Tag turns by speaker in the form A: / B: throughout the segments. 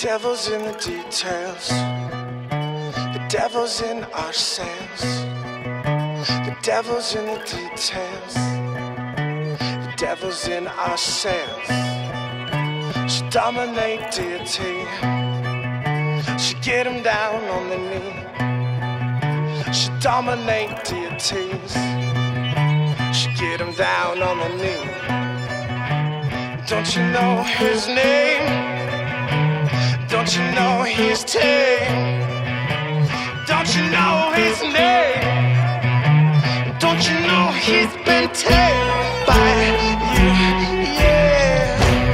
A: devil's in the details. The devil's in ourselves. The devil's in the details. The devil's in ourselves. She dominate deity. She get him down on the knee. She dominate deities. She get him down on the knee. Don't you know his name? Don't you know his tame? Don't you know his name? Don't you know he's been tamed by you? Yeah.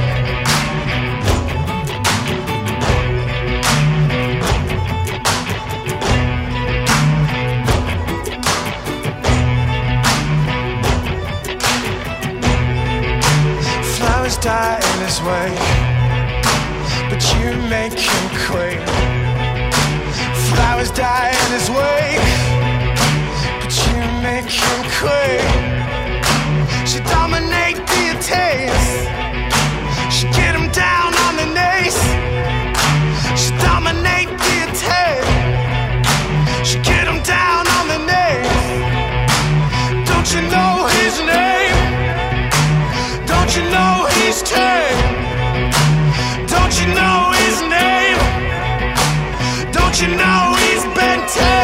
A: Flowers die in his way, but you make him quake. Flowers die in his wake, but you make him quake. She dominate deities. She get him down on the knees. She dominate deities. She get him down on the knees. Don't you know his name? Don't you know his tame? Don't you know his name? Don't you know he's been tamed?